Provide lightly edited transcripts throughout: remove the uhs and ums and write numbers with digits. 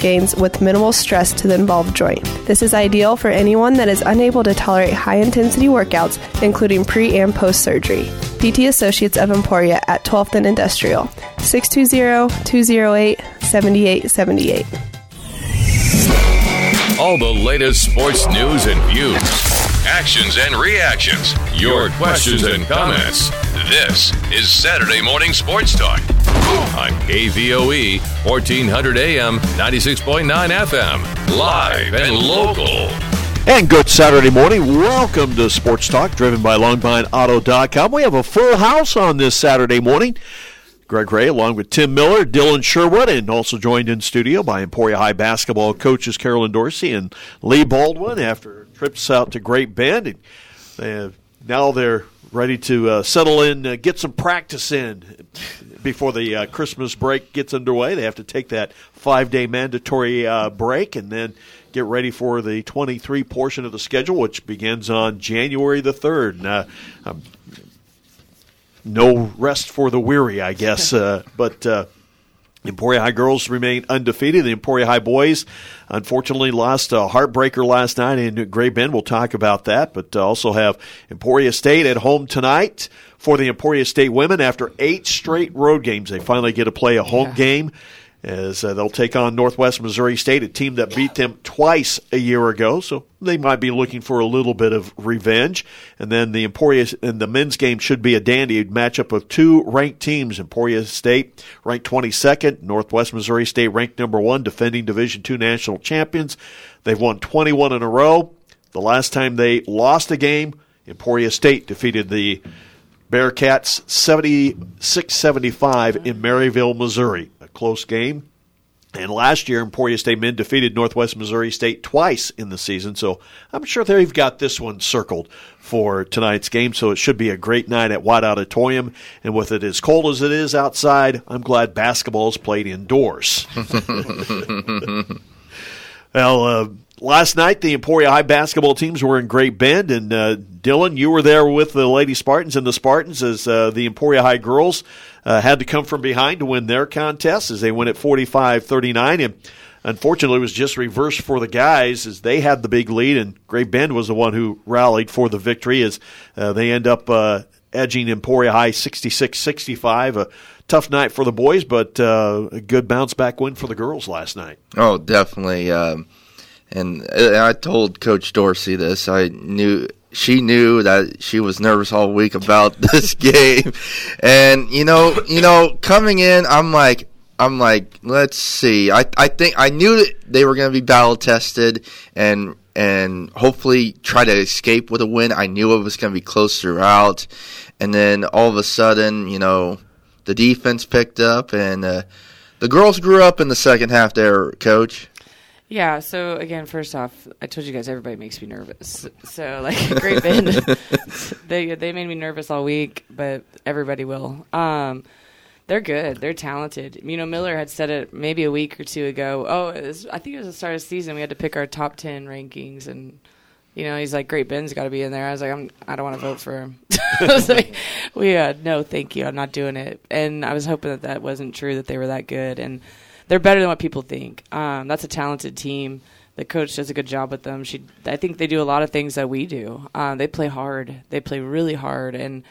gains with minimal stress to the involved joint. This is ideal for anyone that is unable to tolerate high-intensity workouts, including pre- and post-surgery. DT Associates of Emporia at 12th and Industrial, 620-208-7878. All the latest sports news and views, actions and reactions, your questions and comments. This is Saturday Morning Sports Talk on KVOE 1400 AM, 96.9 FM, live and local. And good Saturday morning. Welcome to Sports Talk, driven by LongmineAuto.com. We have a full house on this Saturday morning. Greg Ray, along with Tim Miller, Dylan Sherwood, and also joined in studio by Emporia High basketball coaches Carolyn Dorsey and Lee Baldwin after trips out to Great Bend. And now they're ready to settle in, get some practice in before the Christmas break gets underway. They have to take that 5-day mandatory break and then get ready for the 23 portion of the schedule, which begins on January the 3rd. No rest for the weary, I guess. But Emporia High girls remain undefeated. The Emporia High boys, unfortunately, lost a heartbreaker last night in Great Bend. We'll talk about that. But also have Emporia State at home tonight for the Emporia State women. After 8 straight road games, they finally get to play a home game as they'll take on Northwest Missouri State, a team that beat them twice a year ago. So they might be looking for a little bit of revenge. And then the Emporia and the men's game should be a dandy matchup of 2 ranked teams. Emporia State ranked 22nd, Northwest Missouri State ranked number 1, defending Division II national champions. They've won 21 in a row. The last time they lost a game, Emporia State defeated the Bearcats 76-75 in Maryville, Missouri. A close game. And last year, Emporia State men defeated Northwest Missouri State twice in the season. So I'm sure they've got this one circled for tonight's game. So it should be a great night at White Auditorium. And with it as cold as it is outside, I'm glad basketball is played indoors. Well, last night, the Emporia High basketball teams were in Great Bend, and Dylan, you were there with the Lady Spartans and the Spartans as the Emporia High girls had to come from behind to win their contest as they win at 45-39, and unfortunately it was just reversed for the guys as they had the big lead, and Great Bend was the one who rallied for the victory as they end up edging Emporia High 66-65. A tough night for the boys, but a good bounce-back win for the girls last night. Oh, definitely. And I told Coach Dorsey this. She knew that she was nervous all week about this game. And you know, coming in, I'm like, let's see. I think I knew that they were going to be battle tested and hopefully try to escape with a win. I knew it was going to be close throughout. And then all of a sudden, the defense picked up, and the girls grew up in the second half there, Coach. Yeah, so again, first off, I told you guys everybody makes me nervous. So, Great Bend, they made me nervous all week, but everybody will. They're good. They're talented. Miller had said it maybe a week or two ago. I think it was the start of the season. We had to pick our top 10 rankings, and he's like, Great Bend's got to be in there. I was like, I don't want to vote for him. I was like, no, thank you. I'm not doing it. And I was hoping that wasn't true, that they were that good. And they're better than what people think. That's a talented team. The coach does a good job with them. I think they do a lot of things that we do. They play hard. They play really hard. And,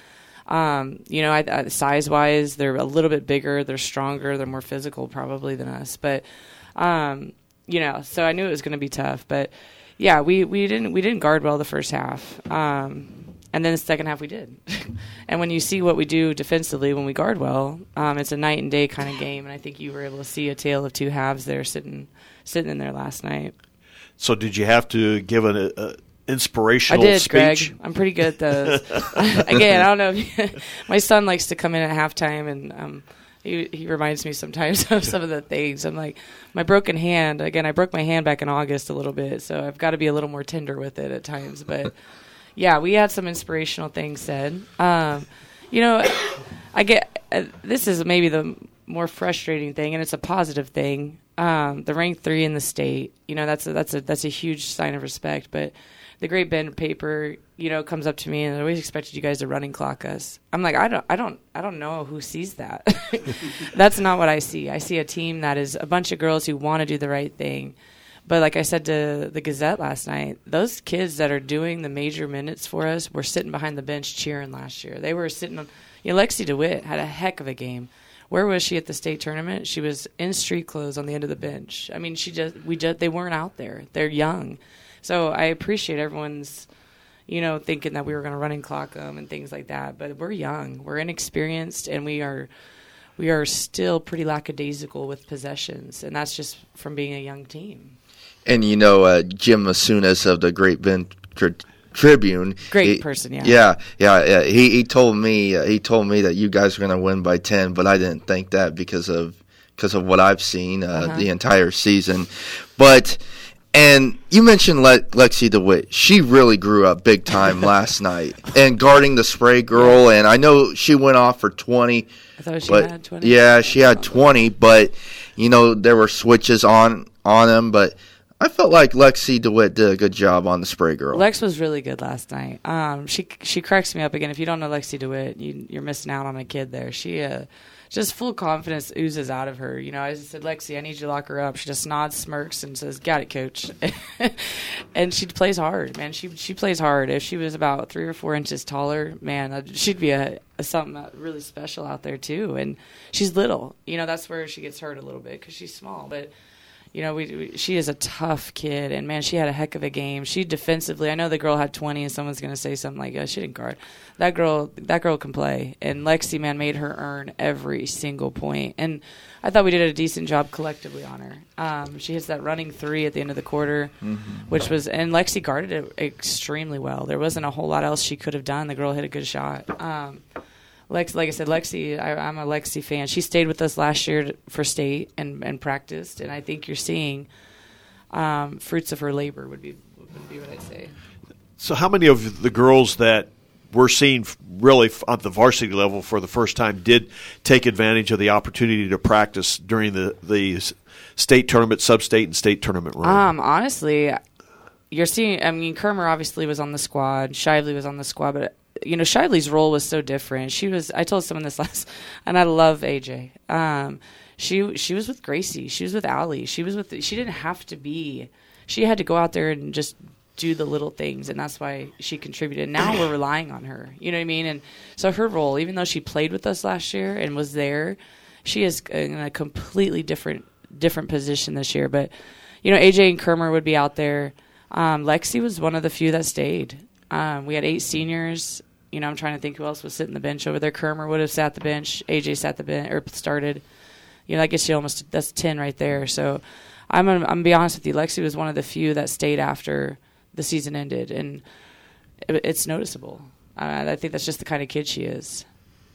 size-wise, they're a little bit bigger. They're stronger. They're more physical probably than us. But, so I knew it was going to be tough. But, yeah, we didn't guard well the first half. And then the second half we did. And when you see what we do defensively when we guard well, it's a night and day kind of game. And I think you were able to see a tale of two halves there sitting in there last night. So did you have to give an inspirational speech? I did, speech? Greg. I'm pretty good at those. Again, I don't know. My son likes to come in at halftime, and he reminds me sometimes of some of the things. I'm like, my broken hand. Again, I broke my hand back in August a little bit, so I've got to be a little more tender with it at times. But yeah, we had some inspirational things said. I get this is maybe the more frustrating thing, and it's a positive thing. The ranked 3 in the state, that's a huge sign of respect. But the Great Bend paper, comes up to me and always expected you guys to running clock us. I'm like, I don't know who sees that. That's not what I see. I see a team that is a bunch of girls who want to do the right thing. But like I said to the Gazette last night, those kids that are doing the major minutes for us were sitting behind the bench cheering last year. They were sitting on. Lexi DeWitt had a heck of a game. Where was she at the state tournament? She was in street clothes on the end of the bench. I mean, they weren't out there. They're young. So I appreciate everyone's, thinking that we were going to running clock them and things like that. But we're young. We're inexperienced, and we are still pretty lackadaisical with possessions. And that's just from being a young team. And, Jim Masunas of the Great Bend Tribune. Great person, yeah. Yeah. He told me that you guys were going to win by 10, but I didn't think that because of what I've seen the entire season. And you mentioned Lexi DeWitt. She really grew up big time last night and guarding the Spray girl. And I know she went off for 20. I thought she had 20. Yeah, she had 20, but there were switches on them, but I felt like Lexi DeWitt did a good job on the Spray girl. Lex was really good last night. She cracks me up again. If you don't know Lexi DeWitt, you're missing out on a kid there. She just full confidence oozes out of her. I just said, Lexi, I need you to lock her up. She just nods, smirks, and says, "Got it, coach." And she plays hard, man. She plays hard. If she was about 3 or 4 inches taller, man, she'd be something really special out there too. And she's little. That's where she gets hurt a little bit because she's small, but. She is a tough kid, and, man, she had a heck of a game. She defensively, I know the girl had 20, and someone's going to say something like, she didn't guard. That girl can play, and Lexi, man, made her earn every single point. And I thought we did a decent job collectively on her. She hits that running 3 at the end of the quarter, which was – and Lexi guarded it extremely well. There wasn't a whole lot else she could have done. The girl hit a good shot. Like I said, Lexi, I'm a Lexi fan. She stayed with us last year for state and practiced, and I think you're seeing fruits of her labor would be what I'd say. So how many of the girls that we're seeing really at the varsity level for the first time did take advantage of the opportunity to practice during the state tournament, sub-state, and state tournament run? Honestly, you're seeing – Kermer obviously was on the squad. Shively was on the squad, but – Shively's role was so different. I told someone this and I love AJ. She was with Gracie. She was with Allie. She didn't have to be. She had to go out there and just do the little things, and that's why she contributed. Now we're relying on her. You know what I mean? And so her role, even though she played with us last year and was there, she is in a completely different position this year. But AJ and Kermer would be out there. Lexi was one of the few that stayed. We had 8 seniors. I'm trying to think who else was sitting the bench over there. Kermer would have sat the bench. AJ sat the bench or started. I guess that's 10 right there. So I'm gonna be honest with you. Lexi was one of the few that stayed after the season ended, and it's noticeable. I think that's just the kind of kid she is.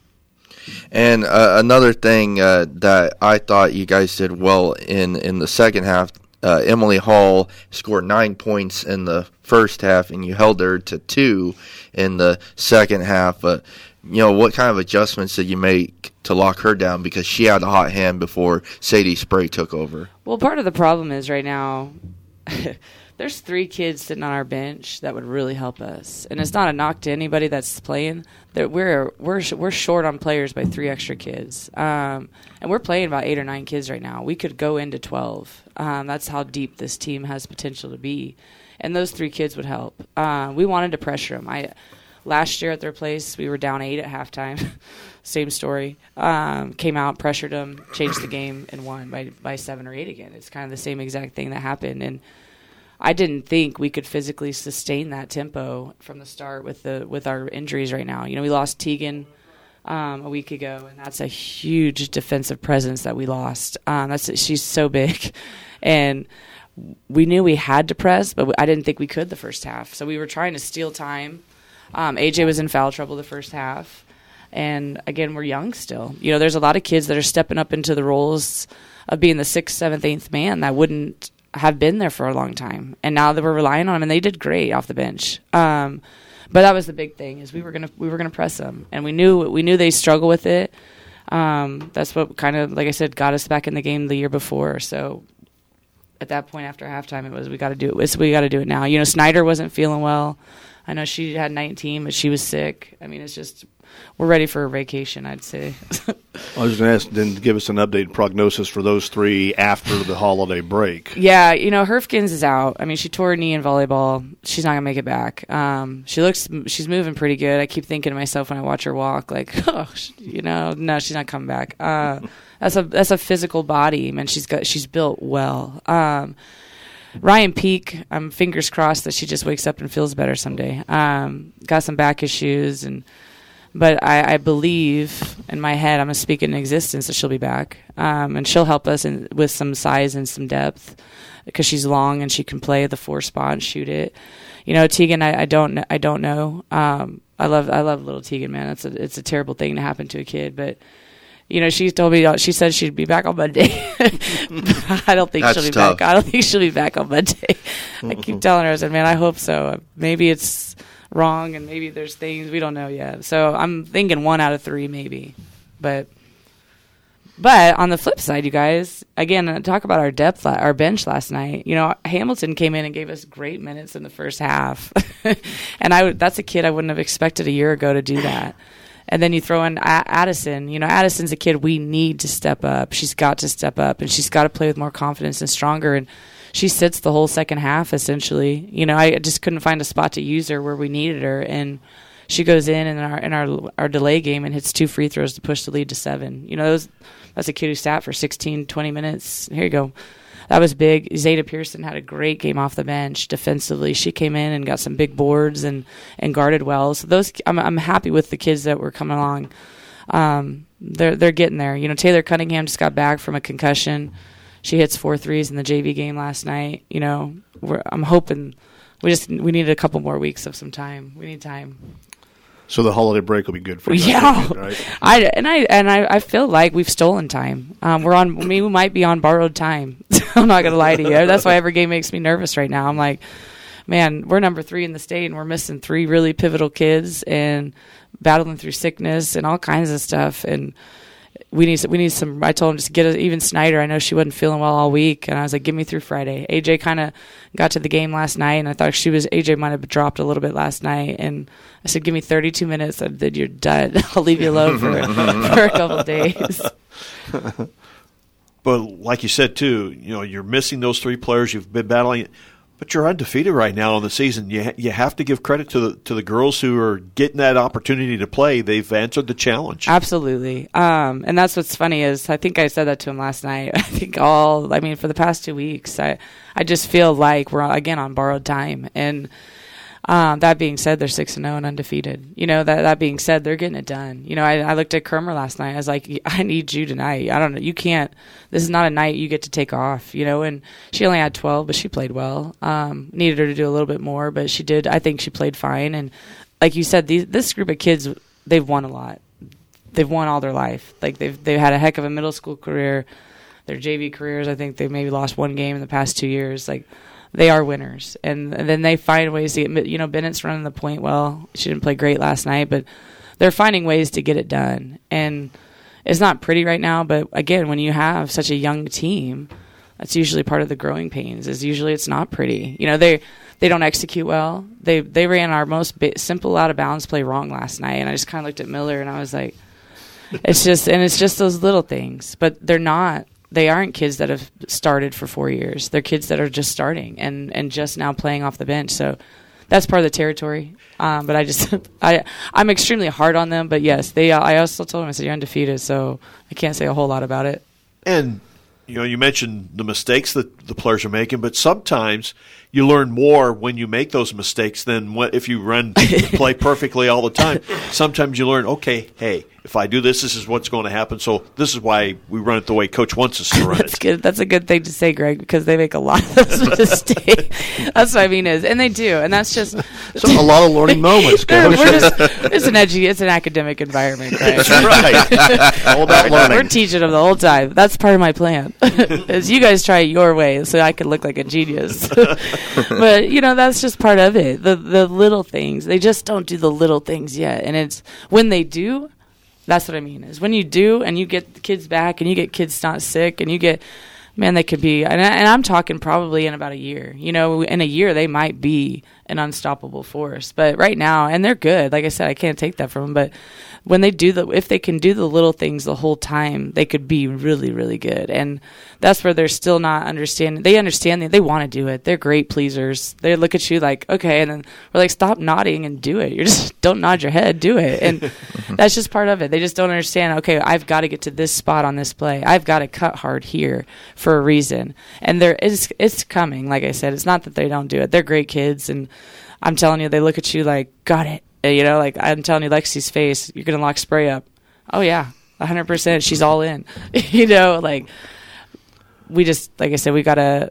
And another thing that I thought you guys did well in the second half. Emily Hall scored 9 points in the first half, and you held her to 2 in the second half. But, what kind of adjustments did you make to lock her down? Because she had a hot hand before Sadie Spray took over. Well, part of the problem is right now there's 3 kids sitting on our bench that would really help us. And it's not a knock to anybody that's playing. We're short on players by 3 extra kids. And we're playing about 8 or 9 kids right now. We could go into 12. That's how deep this team has potential to be. And those 3 kids would help. We wanted to pressure them. Last year at their place, we were down 8 at halftime. Same story. Came out, pressured them, changed the game, and won by 7 or 8 again. It's kind of the same exact thing that happened. And I didn't think we could physically sustain that tempo from the start with our injuries right now. We lost Tegan a week ago, and that's a huge defensive presence that we lost. She's so big, and we knew we had to press, but I didn't think we could the first half. So we were trying to steal time. AJ was in foul trouble the first half, and again, we're young still. There's a lot of kids that are stepping up into the roles of being the 6th, 7th, 8th man that wouldn't have been there for a long time, and now that we're relying on them, and they did great off the bench. But that was the big thing, is we were gonna press them, and we knew they struggle with it. That's what kind of, like I said, got us back in the game the year before. So at that point after halftime, it was we got to do it. We got to do it now. You know, Snyder wasn't feeling well. I know she had 19, but she was sick. I mean, it's just we're ready for a vacation, I'd say. I was going to ask, then give us an updated prognosis for those three after the holiday break. Yeah, you know, Herfkins is out. I mean, she tore her knee in volleyball. She's not going to make it back. She's moving pretty good. I keep thinking to myself when I watch her walk, like, oh, you know, no, she's not coming back. That's a physical body, man. She's built well. Ryan Peak, I'm fingers crossed that she just wakes up and feels better someday. Got some back issues, but I believe in my head, I'm going to speak in existence that she'll be back. And she'll help us with some size and some depth because she's long and she can play the 4 spot and shoot it. You know, Tegan, I don't know. I love little Tegan, man. It's a terrible thing to happen to a kid, but you know, she told me, she said she'd be back on Monday. I don't think she'll be back. I don't think she'll be back on Monday. I keep telling her, I said, man, I hope so. Maybe it's wrong and maybe there's things we don't know yet. So I'm thinking 1 out of 3 maybe. But on the flip side, you guys, again, talk about our depth, our bench last night. You know, Hamilton came in and gave us great minutes in the first half. And that's a kid I wouldn't have expected a year ago to do that. And then you throw in Addison. You know, Addison's a kid we need to step up. She's got to step up, and she's got to play with more confidence and stronger. And she sits the whole second half, essentially. You know, I just couldn't find a spot to use her where we needed her. And she goes in our delay game and hits 2 free throws to push the lead to 7. You know, that's a kid who sat for 16, 20 minutes. Here you go. That was big. Zeta Pearson had a great game off the bench defensively. She came in and got some big boards and guarded well. So I'm happy with the kids that were coming along. They're getting there. You know, Taylor Cunningham just got back from a concussion. She hits 4 threes in the JV game last night. You know, I'm hoping we need a couple more weeks of some time. We need time. So the holiday break will be good for you. Yeah, right? I feel like we've stolen time. We might be on borrowed time. I'm not gonna lie to you. That's why every game makes me nervous right now. I'm like, man, we're number 3 in the state, and we're missing 3 really pivotal kids and battling through sickness and all kinds of stuff. And we need some. I told him just even Snyder. I know she wasn't feeling well all week, and I was like, get me through Friday. AJ kind of got to the game last night, and I thought AJ might have dropped a little bit last night, and I said, give me 32 minutes. I said, you're done. I'll leave you alone for a couple of days. But like you said too, you know, you're missing those 3 players. You've been battling. But you're undefeated right now in the season. You have to give credit to the girls who are getting that opportunity to play. They've answered the challenge. Absolutely. And that's what's funny is I think I said that to him last night. I think for the past 2 weeks, I just feel like we're again on borrowed time. And that being said, they're 6-0 and undefeated. You know, that being said, they're getting it done. You know, I looked at Kermer last night. I was like, I need you tonight. I don't know. You can't. This is not a night you get to take off, you know. And she only had 12, but she played well. Needed her to do a little bit more, but she did. I think she played fine. And like you said, this group of kids, they've won a lot. They've won all their life. Like they've had a heck of a middle school career. Their JV careers, I think they've maybe lost 1 game in the past 2 years. Like, they are winners, and then they find ways to get. You know, Bennett's running the point well. She didn't play great last night, but they're finding ways to get it done. And it's not pretty right now, but again, when you have such a young team, that's usually part of the growing pains. Is usually it's not pretty. You know, they don't execute well. They ran our most simple out of bounds play wrong last night, and I just kind of looked at Miller and I was like, it's just those little things, but they're not. They aren't kids that have started for 4 years. They're kids that are just starting and just now playing off the bench. So that's part of the territory. But I'm extremely hard on them. But yes, I also told them, I said, you're undefeated, so I can't say a whole lot about it. And you know, you mentioned the mistakes that the players are making, but sometimes you learn more when you make those mistakes than if you play perfectly all the time. Sometimes you learn, okay, hey, if I do this is what's going to happen. So this is why we run it the way Coach wants us to run That's good. That's a good thing to say, Greg, because they make a lot of those mistakes. That's what I mean and they do, and that's just a lot of learning moments, Coach. It's an academic environment, Greg. That's right. All about learning. We're teaching them the whole time. That's part of my plan. Is you guys try it your way so I can look like a genius. But you know, that's just part of it. The little things. They just don't do the little things yet, and it's when they do. That's what I mean, is when you do and you get the kids back and you get kids not sick and you get, man, they could be, and I'm talking probably in about a year. You know, in a year they might be an unstoppable force. But right now, and they're good. Like I said, I can't take that from them. But when they do if they can do the little things the whole time, they could be really, really good. And that's where they're still not understanding. They understand that they want to do it. They're great pleasers. They look at you like, okay, and then we're like, stop nodding and do it. You just don't nod your head, do it. And that's just part of it. They just don't understand, okay, I've got to get to this spot on this play. I've got to cut hard here for a reason. And it's coming. Like I said, it's not that they don't do it. They're great kids, and I'm telling you, they look at you like, got it. You know, like I'm telling you, Lexi's face, you're going to lock spray up. Oh, yeah, 100%. She's all in. You know, like we just, like I said, we got to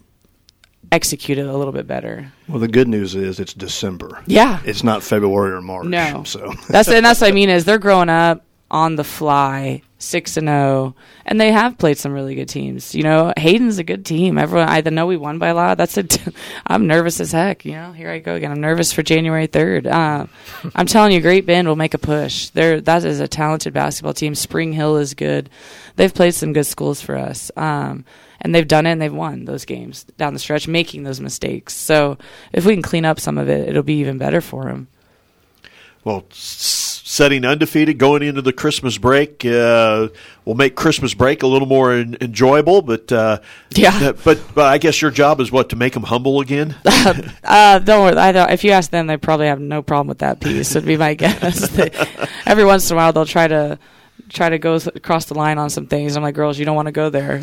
execute it a little bit better. Well, the good news is it's December. Yeah. It's not February or March. No. So that's what I mean is they're growing up on the fly, 6-0, and they have played some really good teams. You know, Hayden's a good team. Everyone, I know we won by a lot. I'm nervous as heck. You know, here I go again. I'm nervous for January 3rd. I'm telling you, Great Bend will make a push. That is a talented basketball team. Spring Hill is good. They've played some good schools for us. And they've done it, and they've won those games down the stretch, making those mistakes. So if we can clean up some of it, it'll be even better for them. Well, setting undefeated, going into the Christmas break will make Christmas break a little more enjoyable. But yeah, but I guess your job is what, to make them humble again? Don't worry. If you ask them, they probably have no problem with that piece. Would be my guess. Every once in a while, they'll try to go across the line on some things. I'm like, girls, you don't want to go there.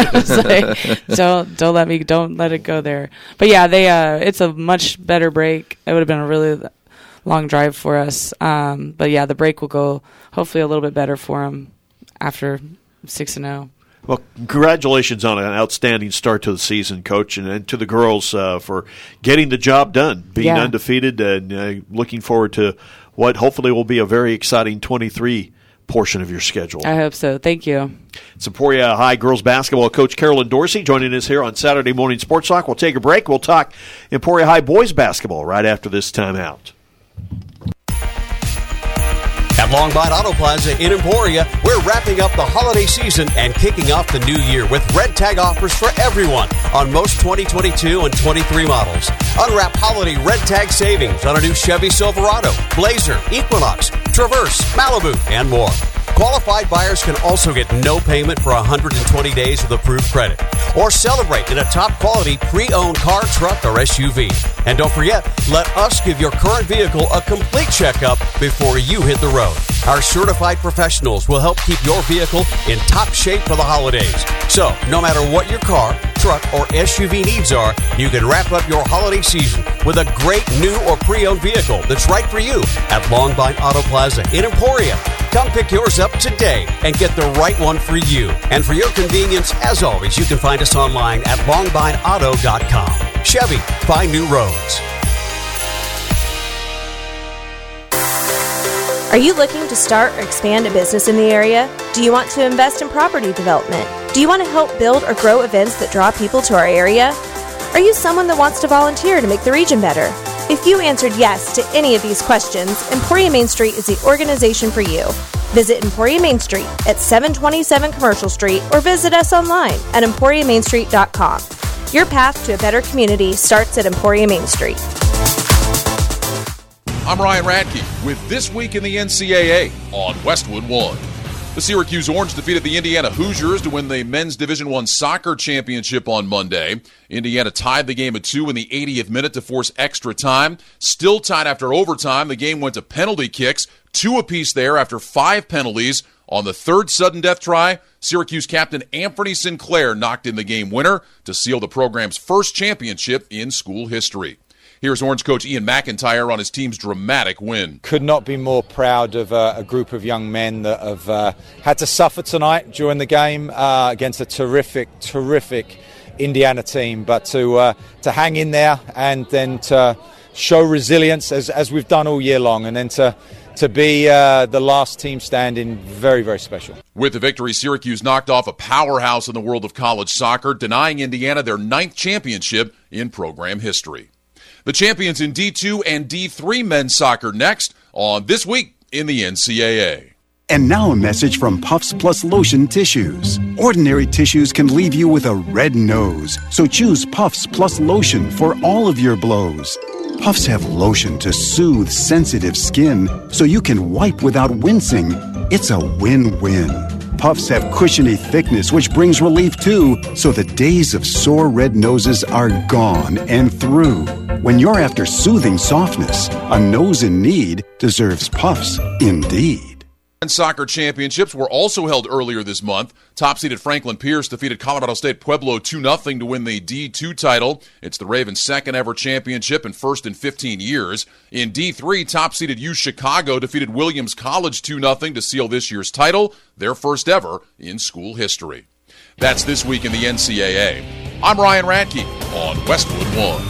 Like, don't let it go there. But yeah, it's a much better break. It would have been a really long drive for us. But yeah, the break will go hopefully a little bit better for them after 6-0. Well, congratulations on an outstanding start to the season, Coach, and to the girls for getting the job done, being undefeated, and looking forward to what hopefully will be a very exciting 23 portion of your schedule. I hope so. Thank you. It's Emporia High girls basketball coach Carolyn Dorsey joining us here on Saturday Morning Sports Talk. We'll take a break. We'll talk Emporia High boys basketball right after this timeout. At Longbine Auto Plaza in Emporia, we're wrapping up the holiday season and kicking off the new year with red tag offers for everyone on most 2022 and 23 models. Unwrap holiday red tag savings on a new Chevy Silverado, Blazer, Equinox, Traverse, Malibu, and more. Qualified buyers can also get no payment for 120 days with approved credit, or celebrate in a top-quality pre-owned car, truck, or SUV. And don't forget, let us give your current vehicle a complete checkup before you hit the road. Our certified professionals will help keep your vehicle in top shape for the holidays. So, no matter what your car, truck, or SUV needs are, you can wrap up your holiday season with a great new or pre-owned vehicle that's right for you at Longbine Auto Plaza in Emporia. Come pick yours up today and get the right one for you. And for your convenience, as always, you can find us online at longbineauto.com. Chevy, find new roads. Are you looking to start or expand a business in the area? Do you want to invest in property development? Do you want to help build or grow events that draw people to our area? Are you someone that wants to volunteer to make the region better? If you answered yes to any of these questions, Emporia Main Street is the organization for you. Visit Emporia Main Street at 727 Commercial Street or visit us online at emporiamainstreet.com. Your path to a better community starts at Emporia Main Street. I'm Ryan Radke with This Week in the NCAA on Westwood One. The Syracuse Orange defeated the Indiana Hoosiers to win the Men's Division I Soccer Championship on Monday. Indiana tied the game at 2 in the 80th minute to force extra time. Still tied after overtime, the game went to penalty kicks, 2 apiece there after 5 penalties. On the third sudden death try, Syracuse captain Anthony Sinclair knocked in the game winner to seal the program's first championship in school history. Here's Orange coach Ian McIntyre on his team's dramatic win. Could not be more proud of a group of young men that have had to suffer tonight during the game against a terrific Indiana team. But to hang in there and then to show resilience as we've done all year long, and then to be the last team standing, very, very special. With the victory, Syracuse knocked off a powerhouse in the world of college soccer, denying Indiana their 9th championship in program history. The champions in D2 and D3 men's soccer next on This Week in the NCAA. And now a message from Puffs Plus Lotion Tissues. Ordinary tissues can leave you with a red nose, so choose Puffs Plus Lotion for all of your blows. Puffs have lotion to soothe sensitive skin, so you can wipe without wincing. It's a win-win. Puffs have cushiony thickness, which brings relief too, so the days of sore red noses are gone and through. When you're after soothing softness, a nose in need deserves Puffs indeed. Soccer championships were also held earlier this month. Top-seeded Franklin Pierce defeated Colorado State Pueblo 2-0 to win the D2 title. It's the Ravens' second-ever championship and first in 15 years. In D3, top-seeded U Chicago defeated Williams College 2-0 to seal this year's title, their first ever in school history. That's This Week in the NCAA. I'm Ryan Radke on Westwood One.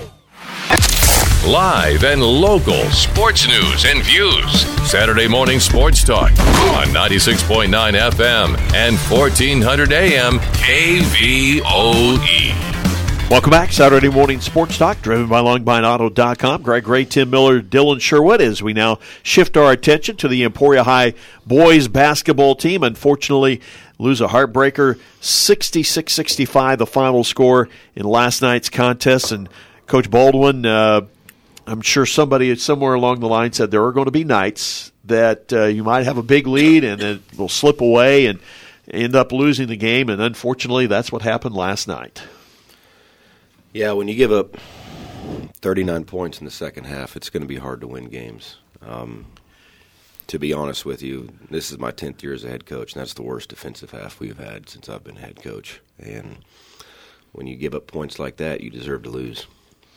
Live and local sports news and views. Saturday morning sports talk on 96.9 FM and 1400 AM KVOE. Welcome back. Saturday morning sports talk driven by LongBineAuto.com. Greg Ray, Tim Miller, Dylan Sherwood as we now shift our attention to the Emporia High boys basketball team. Unfortunately, lose a heartbreaker, 66-65, the final score in last night's contest. And Coach Baldwin, I'm sure somebody somewhere along the line said there are going to be nights that you might have a big lead and then will slip away and end up losing the game, and unfortunately that's what happened last night. Yeah, when you give up 39 points in the second half, it's going to be hard to win games. To be honest with you, this is my 10th year as a head coach, and that's the worst defensive half we've had since I've been head coach. And when you give up points like that, you deserve to lose.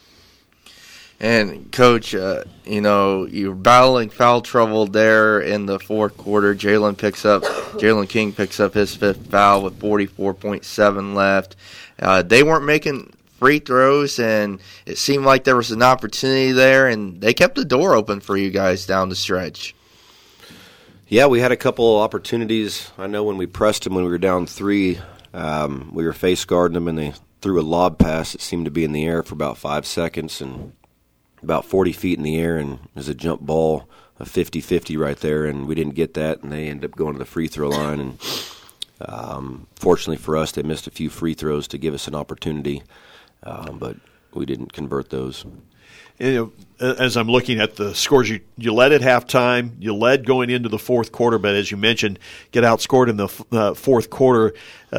And, Coach, you're battling foul trouble there in the fourth quarter. Jalen King picks up his fifth foul with 44.7 left. They weren't making free throws, and it seemed like there was an opportunity there, and they kept the door open for you guys down the stretch. Yeah, we had a couple of opportunities. I know when we pressed them when we were down 3, we were face guarding them, and they threw a lob pass that seemed to be in the air for about 5 seconds, and about 40 feet in the air, and there's a jump ball, a 50-50 right there, and we didn't get that, and they ended up going to the free throw line. And fortunately for us, they missed a few free throws to give us an opportunity, but we didn't convert those. As I'm looking at the scores, you led at halftime, you led going into the fourth quarter, but as you mentioned, get outscored in the fourth quarter.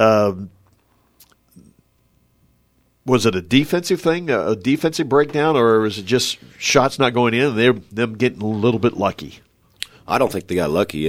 Was it a defensive thing, a defensive breakdown, or was it just shots not going in and them getting a little bit lucky? I don't think they got lucky.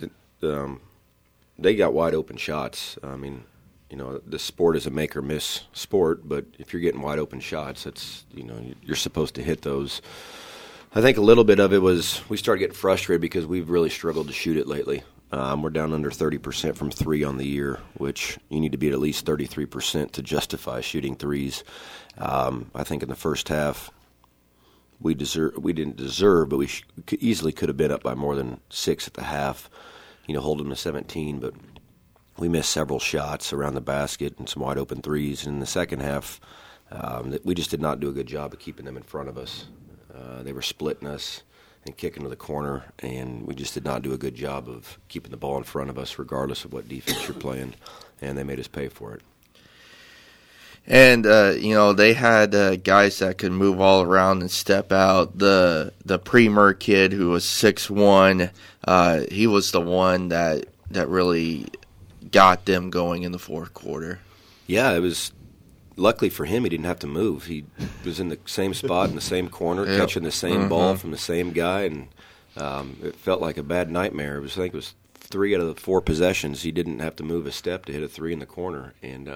They got wide open shots. I mean, the sport is a make or miss sport, but if you're getting wide open shots, that's you're supposed to hit those. I think a little bit of it was we started getting frustrated because we've really struggled to shoot it lately. We're down under 30% from 3 on the year, which you need to be at least 33% to justify shooting threes. I think in the first half we didn't deserve, but we easily could have been up by more than 6 at the half, hold them to 17. But we missed several shots around the basket and some wide open threes. And in the second half, we just did not do a good job of keeping them in front of us. They were splitting us and kicking to the corner, and we just did not do a good job of keeping the ball in front of us regardless of what defense you're playing, and they made us pay for it. And, they had guys that could move all around and step out. The Premer kid who was 6'1", he was the one that really got them going in the fourth quarter. Yeah, it was luckily for him, he didn't have to move. He was in the same spot in the same corner, catching the same ball from the same guy, and it felt like a bad nightmare. I think it was 3 out of the 4 possessions. He didn't have to move a step to hit a 3 in the corner, and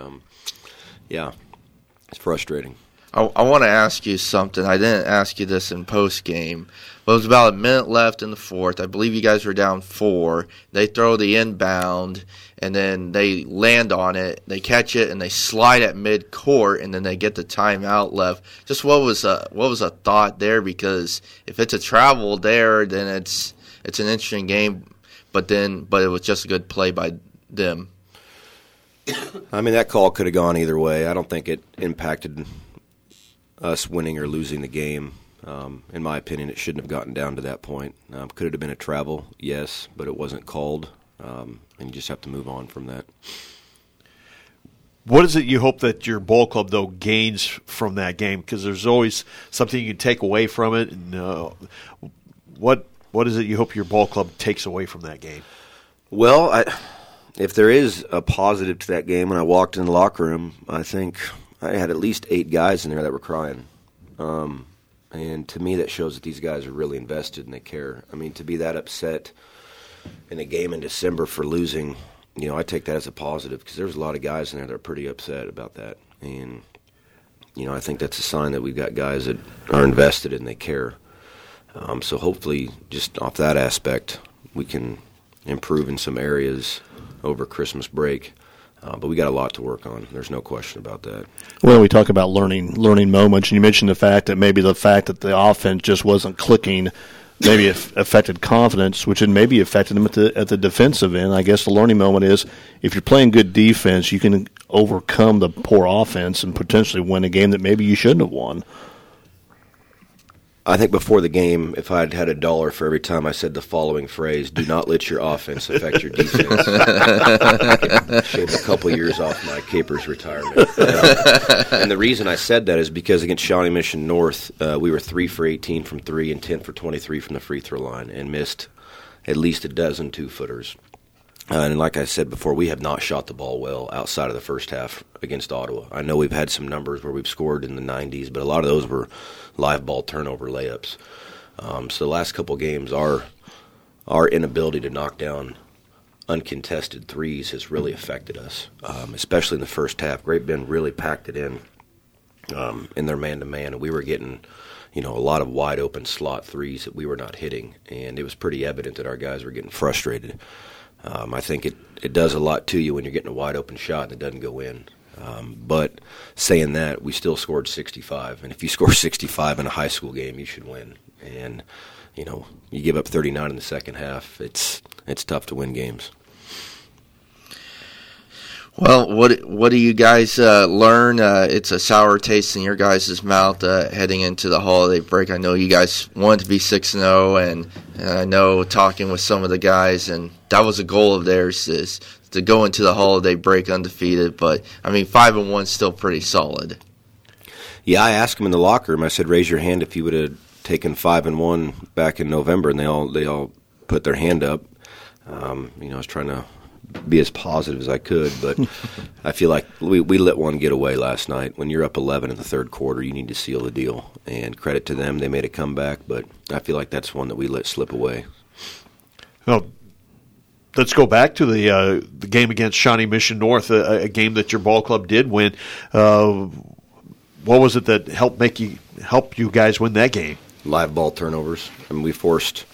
it's frustrating. I want to ask you something. I didn't ask you this in post game, but it was about a minute left in the fourth. I believe you guys were down 4. They throw the inbound, and then they land on it. They catch it, and they slide at mid-court, and then they get the timeout left. Just what was a thought there? Because if it's a travel there, then it's an interesting game. But it was just a good play by them. I mean, that call could have gone either way. I don't think it impacted us winning or losing the game. In my opinion, it shouldn't have gotten down to that point. Could it have been a travel? Yes, but it wasn't called, and you just have to move on from that. What is it you hope that your ball club, though, gains from that game? Because there's always something you can take away from it. And, what is it you hope your ball club takes away from that game? Well, if there is a positive to that game, when I walked in the locker room, I think I had at least 8 guys in there that were crying. And to me, that shows that these guys are really invested and they care. I mean, to be that upset in a game in December for losing, I take that as a positive because there's a lot of guys in there that are pretty upset about that. And, I think that's a sign that we've got guys that are invested and they care. So hopefully, just off that aspect, we can improve in some areas over Christmas break. But we got a lot to work on. There's no question about that. Well, we talk about learning moments, and you mentioned the fact that the offense just wasn't clicking maybe affected confidence, which had maybe affected them at the defensive end. I guess the learning moment is if you're playing good defense, you can overcome the poor offense and potentially win a game that maybe you shouldn't have won. I think before the game, if I'd had $1 for every time I said the following phrase, do not let your offense affect your defense, I could shave a couple years off my Capers retirement. And the reason I said that is because against Shawnee Mission North, we were 3 for 18 from 3 and 10 for 23 from the free throw line and missed at least a dozen 2-footers. And like I said before, we have not shot the ball well outside of the first half against Ottawa. I know we've had some numbers where we've scored in the 90s, but a lot of those were live ball turnover layups. So the last couple games, our inability to knock down uncontested threes has really affected us, especially in the first half. Great Bend really packed it in their man-to-man, and we were getting a lot of wide-open slot threes that we were not hitting, and it was pretty evident that our guys were getting frustrated. I think it does a lot to you when you're getting a wide-open shot and it doesn't go in. But saying that, we still scored 65. And if you score 65 in a high school game, you should win. And, you give up 39 in the second half, it's tough to win games. Well, what do you guys learn? It's a sour taste in your guys' mouth heading into the holiday break. I know you guys want to be 6-0, and I know talking with some of the guys, and that was a goal of theirs is to go into the holiday break undefeated. But, 5-1 is still pretty solid. Yeah, I asked them in the locker room. I said, raise your hand if you would have taken 5-1 back in November, and they all put their hand up. I was trying to be as positive as I could, but I feel like we let one get away last night. When you're up 11 in the third quarter, you need to seal the deal. And credit to them, they made a comeback, but I feel like that's one that we let slip away. Well, let's go back to the game against Shawnee Mission North, a game that your ball club did win. What was it that helped you guys win that game? Live ball turnovers. We forced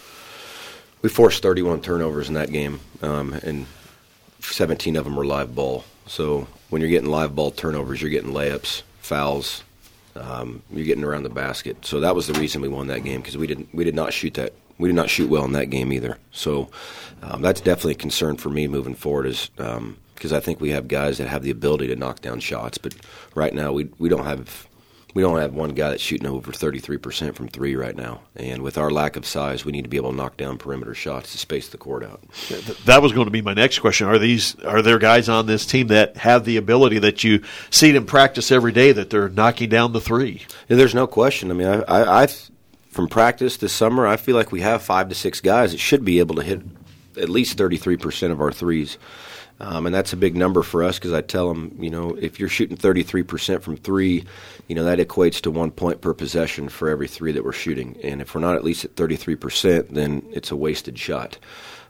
31 turnovers in that game, and 17 of them were live ball. So when you're getting live ball turnovers, you're getting layups, fouls, you're getting around the basket. So that was the reason we won that game because we did not shoot that. We did not shoot well in that game either. So that's definitely a concern for me moving forward is because I think we have guys that have the ability to knock down shots, but right now we don't have one guy that's shooting over 33% from 3 right now. And with our lack of size, we need to be able to knock down perimeter shots to space the court out. That was going to be my next question. Are there guys on this team that have the ability that you see them practice every day that they're knocking down the 3? Yeah, there's no question. I from practice this summer, I feel like we have 5 to 6 guys that should be able to hit at least 33% of our threes. And that's a big number for us because I tell them, if you're shooting 33% from 3, that equates to 1 point per possession for every 3 that we're shooting. And if we're not at least at 33%, then it's a wasted shot.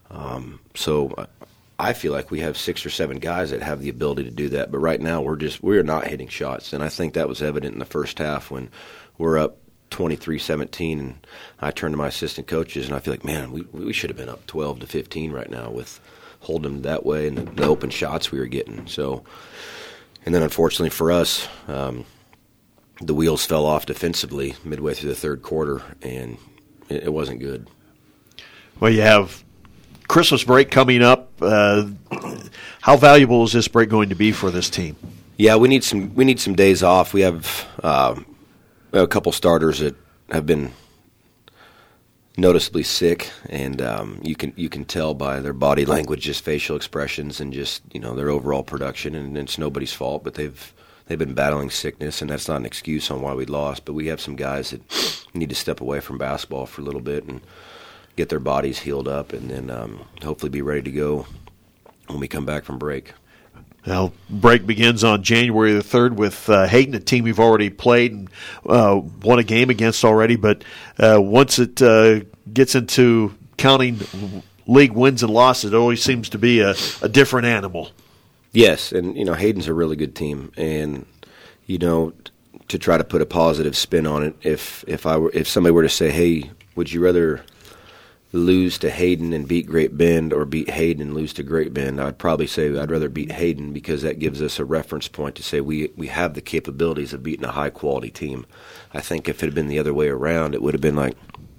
So I feel like we have 6 or 7 guys that have the ability to do that. But right now we're not hitting shots. And I think that was evident in the first half when we're up 23-17. And I turned to my assistant coaches and I feel like, man, we should have been up 12 to 15 right now with holding them that way and the open shots we were getting. So, and then unfortunately for us, the wheels fell off defensively midway through the third quarter, and it wasn't good. Well, you have Christmas break coming up. How valuable is this break going to be for this team? Yeah, we need some days off. We have a couple starters that have been noticeably sick, and you can tell by their body language, just facial expressions, and just their overall production. And it's nobody's fault, but they've been battling sickness, and that's not an excuse on why we lost. But we have some guys that need to step away from basketball for a little bit and get their bodies healed up, and then hopefully be ready to go when we come back from break. Well, break begins on January the 3rd with Hayden, a team we've already played and won a game against already. But once it gets into counting league wins and losses, it always seems to be a different animal. Yes, and Hayden's a really good team, and to try to put a positive spin on it, if somebody were to say, "Hey, would you rather lose to Hayden and beat Great Bend or beat Hayden and lose to Great Bend?" I'd probably say I'd rather beat Hayden, because that gives us a reference point to say we have the capabilities of beating a high-quality team. I think if it had been the other way around, it would have been like,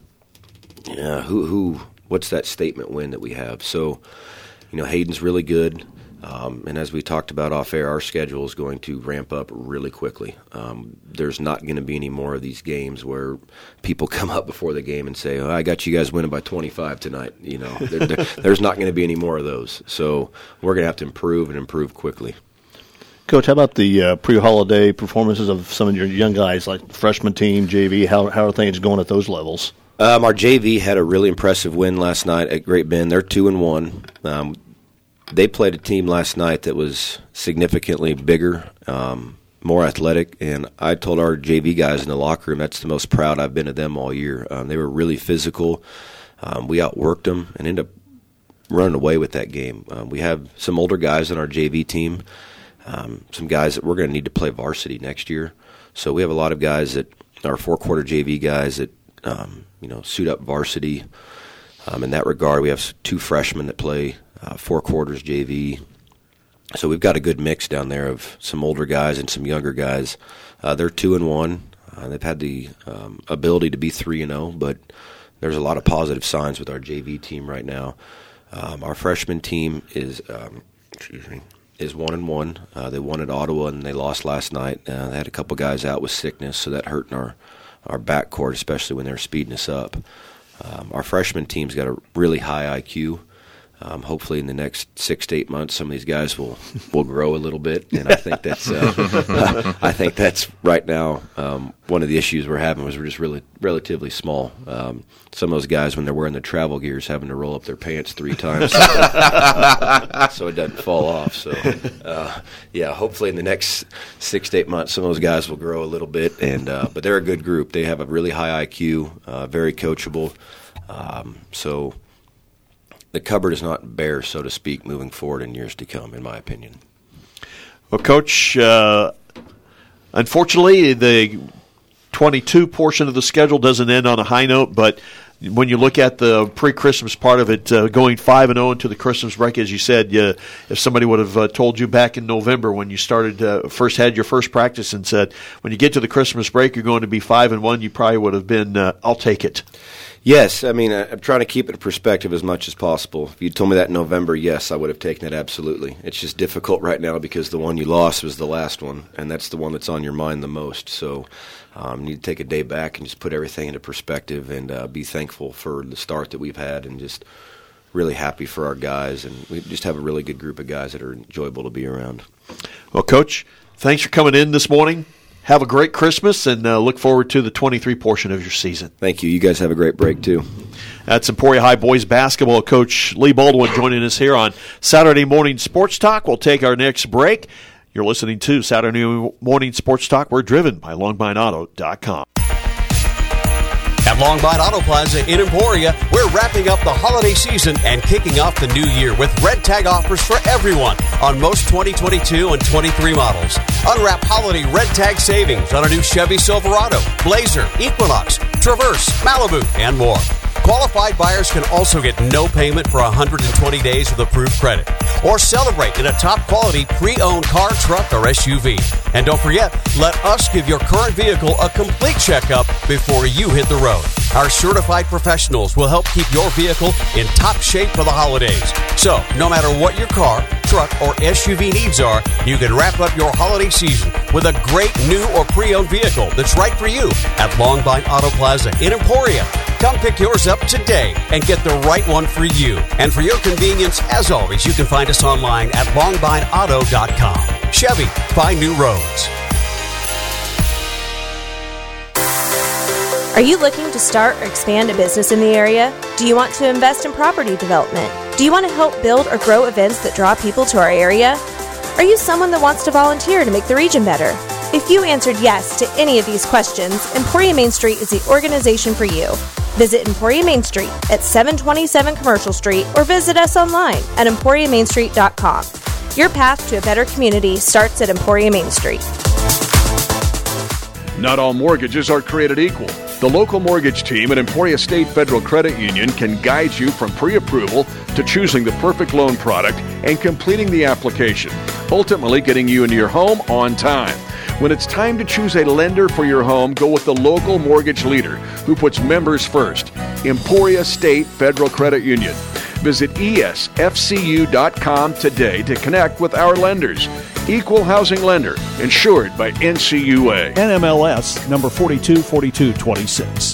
yeah, what's that statement win that we have? So, Hayden's really good. And as we talked about off air, our schedule is going to ramp up really quickly. There's not going to be any more of these games where people come up before the game and say, "Oh, I got you guys winning by 25 tonight." There's not going to be any more of those. So we're going to have to improve quickly. Coach, how about the pre-holiday performances of some of your young guys, like the freshman team, JV? How are things going at those levels? Our JV had a really impressive win last night at Great Bend. They're 2-1. They played a team last night that was significantly bigger, more athletic, and I told our JV guys in the locker room that's the most proud I've been of them all year. They were really physical. We outworked them and ended up running away with that game. We have some older guys on our JV team, some guys that we're going to need to play varsity next year. So we have a lot of guys that are four-quarter JV guys that suit up varsity. In that regard, we have 2 freshmen that play 4 quarters JV. So we've got a good mix down there of some older guys and some younger guys. They're 2-1. They've had the ability to be 3-0, but there's a lot of positive signs with our JV team right now. Our freshman team is 1-1. They won at Ottawa and they lost last night. They had a couple guys out with sickness, so that hurt in our backcourt, especially when they're speeding us up. Our freshman team's got a really high IQ. Hopefully in the next 6 to 8 months, some of these guys will grow a little bit, and I think that's right now one of the issues we're having was we're just really relatively small. Some of those guys, when they're wearing the travel gear, is having to roll up their pants 3 times so it doesn't fall off. So hopefully in the next 6 to 8 months, some of those guys will grow a little bit, and but they're a good group. They have a really high IQ, very coachable. So the cupboard is not bare, so to speak, moving forward in years to come, in my opinion. Well, Coach, unfortunately, the 22 portion of the schedule doesn't end on a high note, but when you look at the pre-Christmas part of it, going 5-0 into the Christmas break, as you said, if somebody would have told you back in November when you started, had your first practice and said, when you get to the Christmas break, you're going to be 5-1, you probably would have been, I'll take it. Yes, I mean, I'm trying to keep it in perspective as much as possible. If you told me that in November, yes, I would have taken it absolutely. It's just difficult right now because the one you lost was the last one, and that's the one that's on your mind the most. So you need to take a day back and just put everything into perspective and be thankful for the start that we've had and just really happy for our guys. And we just have a really good group of guys that are enjoyable to be around. Well, Coach, thanks for coming in this morning. Have a great Christmas, and look forward to the 23 portion of your season. Thank you. You guys have a great break, too. That's Emporia High boys basketball coach Lee Baldwin joining us here on Saturday Morning Sports Talk. We'll take our next break. You're listening to Saturday Morning Sports Talk. We're driven by LongBindAuto.com. At Longbine Auto Plaza in Emporia, we're wrapping up the holiday season and kicking off the new year with red tag offers for everyone on most 2022 and 23 models. Unwrap holiday red tag savings on a new Chevy Silverado, Blazer, Equinox, Traverse, Malibu, and more. Qualified buyers can also get no payment for 120 days with approved credit. or celebrate in a top-quality pre-owned car, truck, or SUV. And don't forget, let us give your current vehicle a complete checkup before you hit the road. Our certified professionals will help keep your vehicle in top shape for the holidays. So, no matter what your car, truck, or SUV needs are, you can wrap up your holiday season with a great new or pre-owned vehicle that's right for you at Longbine Auto Plaza in Emporia. Come pick yours up today and get the right one for you. And for your convenience, as always, you can find us online at longbineauto.com. Chevy, find new roads. Are you looking to start or expand a business in the area? Do you want to invest in property development? Do you want to help build or grow events that draw people to our area? Are you someone that wants to volunteer to make the region better? If you answered yes to any of these questions, Emporia Main Street is the organization for you. Visit Emporia Main Street at 727 Commercial Street or visit us online at emporiamainstreet.com. Your path to a better community starts at Emporia Main Street. Not all mortgages are created equal. The local mortgage team at Emporia State Federal Credit Union can guide you from pre-approval to choosing the perfect loan product and completing the application, ultimately getting you into your home on time. When it's time to choose a lender for your home, go with the local mortgage leader who puts members first. Emporia State Federal Credit Union. Visit esfcu.com today to connect with our lenders. Equal housing lender, insured by NCUA. NMLS number 424226.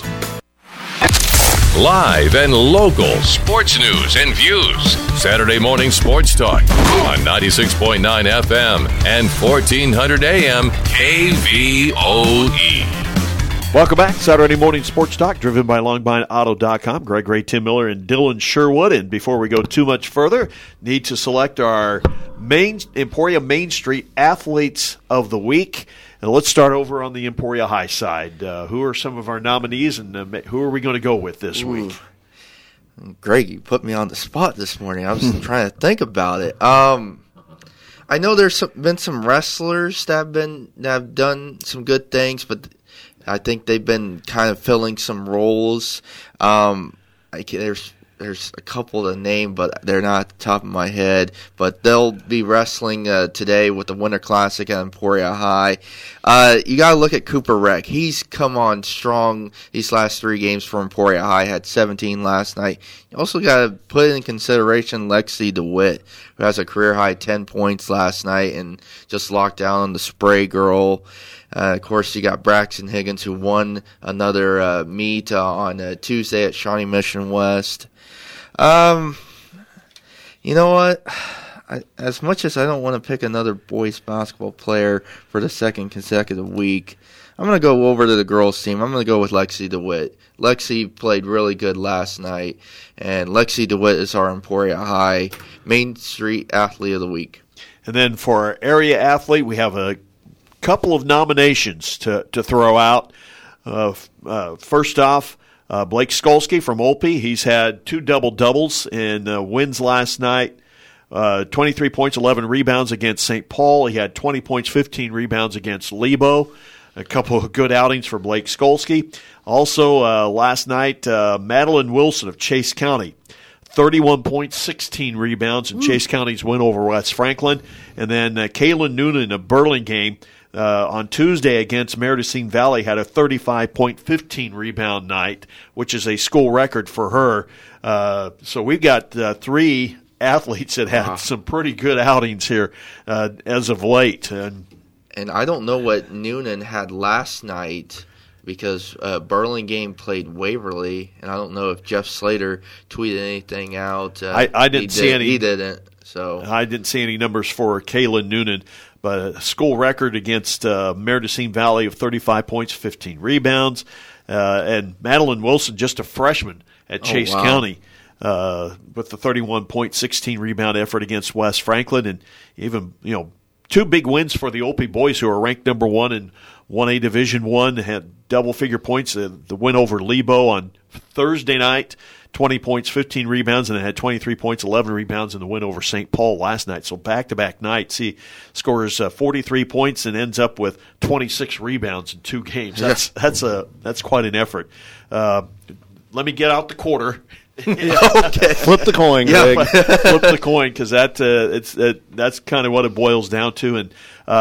Live and local sports news and views. Saturday morning sports talk on 96.9 FM and 1400 AM KVOE. Welcome back. Saturday morning sports talk driven by longbineauto.com. Greg Ray, Tim Miller, and Dylan Sherwood. And before we go too much further, need to select our Emporia Main Street Athletes of the Week. And let's start over on the Emporia High side. Who are some of our nominees, and who are we going to go with this week? Greg, you put me on the spot this morning. I was trying to think about it. I know there's been some wrestlers that have done some good things, but I think they've been kind of filling some roles. There's a couple to name, but they're not at the top of my head. But they'll be wrestling today with the Winter Classic at Emporia High. You got to look at Cooper Reck. He's come on strong these last 3 games for Emporia High. Had 17 last night. You also got to put in consideration Lexi DeWitt, who has a career-high 10 points last night and just locked down the Spray Girl. Of course, you got Braxton Higgins, who won another meet on Tuesday at Shawnee Mission West. You know what? As much as I don't want to pick another boys basketball player for the second consecutive week, I'm going to go over to the girls' team. I'm going to go with Lexi DeWitt. Lexi played really good last night, and Lexi DeWitt is our Emporia High Main Street Athlete of the Week. And then for our area athlete, we have a couple of nominations to throw out. First off, Blake Skolsky from Olpe. He's had 2 double-doubles in wins last night. 23 points, 11 rebounds against St. Paul. He had 20 points, 15 rebounds against Lebo. A couple of good outings for Blake Skolsky. Also, last night, Madeline Wilson of Chase County. 31 points, 16 rebounds in Chase County's win over West Franklin. And then Kaylin Noonan of Burlingame on Tuesday against Meridocene Valley had a 35-point, 15-rebound night, which is a school record for her. So we've got 3 athletes that had some pretty good outings here as of late. And I don't know what Noonan had last night because Burlingame played Waverly, and I don't know if Jeff Slater tweeted anything out. I didn't see any. He didn't. So I didn't see any numbers for Kaylin Noonan. But a school record against Meridocene Valley of 35 points, 15 rebounds. And Madeline Wilson, just a freshman at Chase County, with the 31-point, 16-rebound effort against West Franklin. And even, 2 big wins for the Olpe boys, who are ranked number 1 in 1A Division I, had double-figure points. The win over Lebo on Thursday night, 20 points, 15 rebounds, and it had 23 points, 11 rebounds in the win over St. Paul last night. So back-to-back nights, he scores 43 points and ends up with 26 rebounds in 2 games. That's quite an effort. Let me get out the quarter. Okay. Flip the coin, Yeah, Greg. flip the coin, because that's kind of what it boils down to. And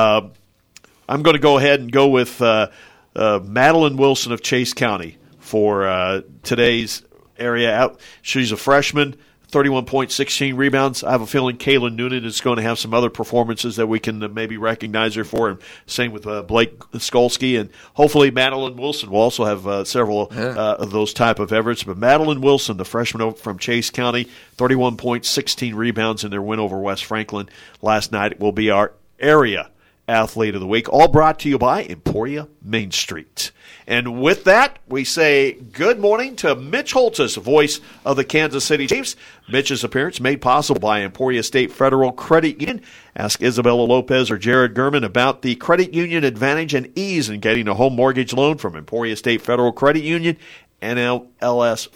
I'm going to go ahead and go with Madeline Wilson of Chase County for today's area. She's a freshman. 31 points, 16 rebounds. I have a feeling Kaylin Noonan is going to have some other performances that we can maybe recognize her for. And same with Blake Skolsky. And hopefully Madeline Wilson will also have several of those type of efforts. But Madeline Wilson, the freshman from Chase County, 31 points, 16 rebounds in their win over West Franklin last night, will be our area Athlete of the Week. All brought to you by Emporia Main Street. And with that, we say good morning to Mitch Holthus, voice of the Kansas City Chiefs. Mitch's appearance made possible by Emporia State Federal Credit Union. Ask Isabella Lopez or Jared Gurman about the credit union advantage and ease in getting a home mortgage loan from Emporia State Federal Credit Union, NMLS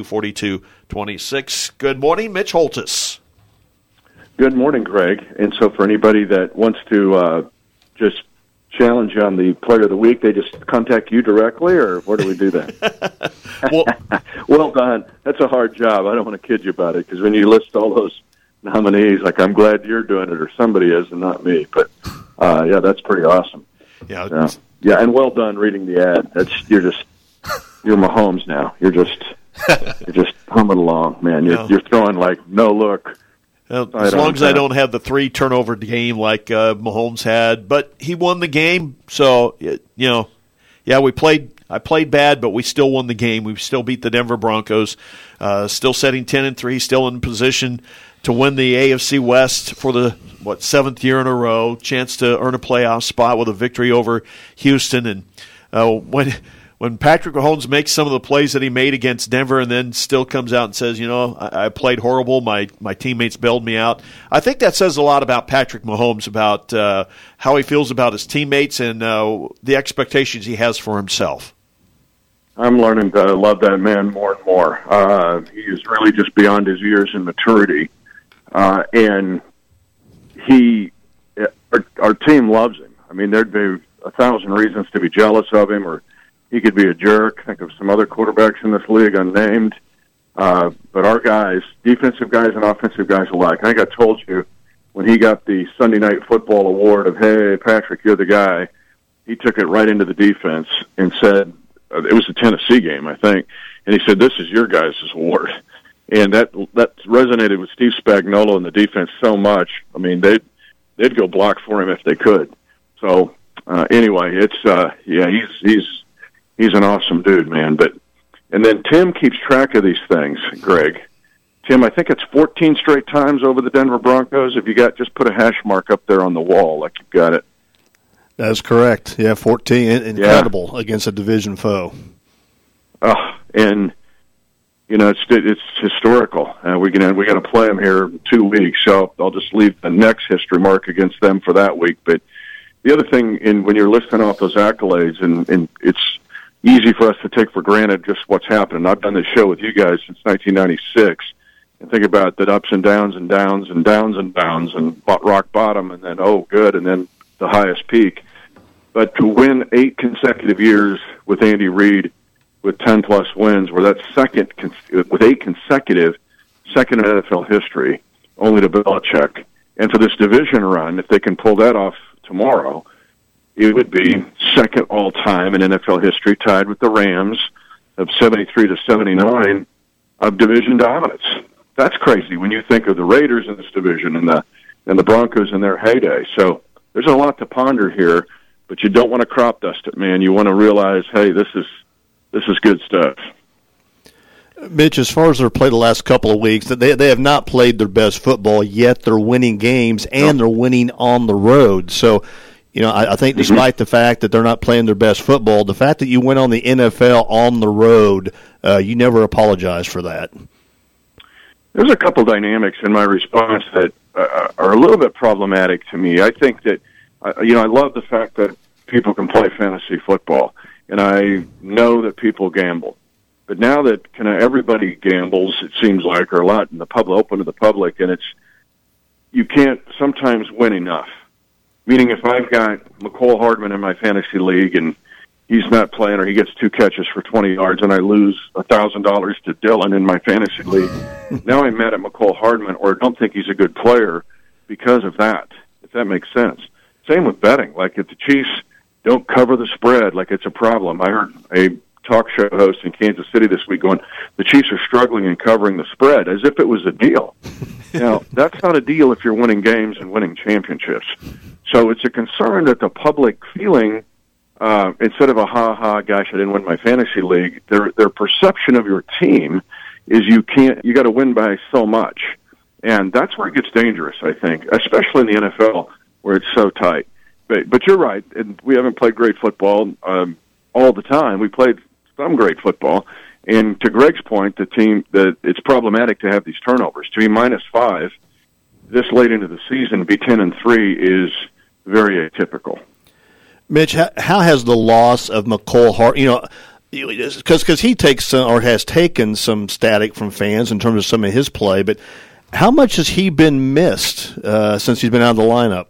424226. Good morning, Mitch Holthus. Good morning, Greg. And so for anybody that wants to just challenge on the Player of the Week, they just contact you directly, or where do we do that? Well done. That's a hard job. I don't want to kid you about it, because when you list all those nominees, like, I'm glad you're doing it, or somebody is, and not me. But yeah, that's pretty awesome. Yeah, and well done reading the ad. You're Mahomes now. You're just humming along, man. You're throwing like no look. As long as I don't have the 3 turnover game like Mahomes had, but he won the game. So I played bad, but we still won the game. We still beat the Denver Broncos. Still setting 10-3, still in position to win the AFC West for the 7th year in a row. Chance to earn a playoff spot with a victory over Houston. And when Patrick Mahomes makes some of the plays that he made against Denver and then still comes out and says, I played horrible, my teammates bailed me out, I think that says a lot about Patrick Mahomes, about how he feels about his teammates and the expectations he has for himself. I'm learning to love that man more and more. He is really just beyond his years in maturity. And our team loves him. I mean, there'd be 1,000 reasons to be jealous of him, or he could be a jerk. Think of some other quarterbacks in this league unnamed. But our guys, defensive guys and offensive guys alike, I think I told you when he got the Sunday Night Football award of, hey, Patrick, you're the guy, he took it right into the defense and said, it was a Tennessee game, I think, and he said, this is your guys' award. And that resonated with Steve Spagnuolo and the defense so much. I mean, they'd go block for him if they could. So anyway, he's an awesome dude, man. And then Tim keeps track of these things, Greg. Tim, I think it's 14 straight times over the Denver Broncos. If you just put a hash mark up there on the wall, like you've got it. That's correct. Yeah, 14. Incredible against a division foe. And it's historical. We got to play them here in 2 weeks, so I'll just leave the next history mark against them for that week. But the other thing, when you're listing off those accolades, and it's easy for us to take for granted just what's happened. I've done this show with you guys since 1996, and think about the ups and downs and downs and downs and downs and rock bottom, and then good, and then the highest peak. But to win 8 consecutive years with Andy Reid with 10-plus wins, where that's second with 8 consecutive, second in NFL history, only to Belichick. And for this division run, if they can pull that off tomorrow, it would be second all-time in NFL history, tied with the Rams of 73 to 79 of division dominance. That's crazy when you think of the Raiders in this division and the Broncos in their heyday. So there's a lot to ponder here, but you don't want to crop dust it, man. You want to realize, hey, this is good stuff. Mitch, as far as they've played the last couple of weeks, they have not played their best football, yet they're winning games, and they're winning on the road. So, I think despite the fact that they're not playing their best football, the fact that you went on the NFL on the road, you never apologize for that. There's a couple dynamics in my response that are a little bit problematic to me. I think that, I love the fact that people can play fantasy football, and I know that people gamble. But now that kind of everybody gambles, it seems like, or a lot in the public, open to the public, and you can't sometimes win enough. Meaning, if I've got McCole Hardman in my fantasy league and he's not playing or he gets 2 catches for 20 yards and I lose $1,000 to Dylan in my fantasy league. Now I'm mad at McCole Hardman or don't think he's a good player because of that, if that makes sense. Same with betting. Like if the Chiefs don't cover the spread, like it's a problem. I heard a talk show host in Kansas City this week going, the Chiefs are struggling in covering the spread, as if it was a deal. Now, that's not a deal if you're winning games and winning championships. So it's a concern that the public feeling, instead of a ha-ha, gosh, I didn't win my fantasy league, their perception of your team is you got to win by so much. And that's where it gets dangerous, I think, especially in the NFL where it's so tight. But you're right, and we haven't played great football all the time. We played some great football. And to Greg's point, that it's problematic to have these turnovers. To be -5 this late into the season, be 10-3 is very atypical. Mitch, how has the loss of McCole Hardman, because he takes or has taken some static from fans in terms of some of his play, but how much has he been missed since he's been out of the lineup?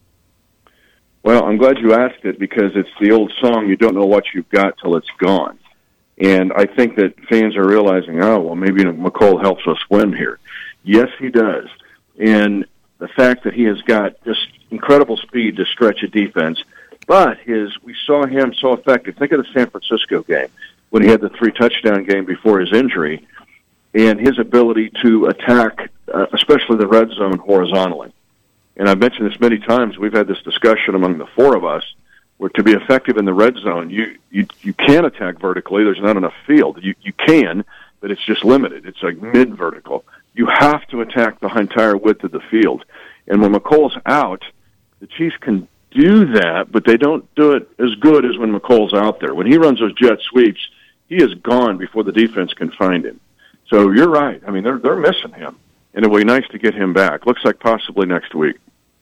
Well, I'm glad you asked it because it's the old song, you don't know what you've got till it's gone. And I think that fans are realizing, maybe McCole helps us win here. Yes, he does. And the fact that he has got just incredible speed to stretch a defense, but we saw him so effective. Think of the San Francisco game when he had the 3-touchdown game before his injury and his ability to attack, especially the red zone horizontally. And I've mentioned this many times. We've had this discussion among the 4 of us where to be effective in the red zone, you can attack vertically. There's not enough field. You can, but it's just limited. It's like mid-vertical. You have to attack the entire width of the field. And when McColl's out, the Chiefs can do that, but they don't do it as good as when McColl's out there. When he runs those jet sweeps, he is gone before the defense can find him. So you're right. I mean, they're missing him, and it would be nice to get him back. Looks like possibly next week.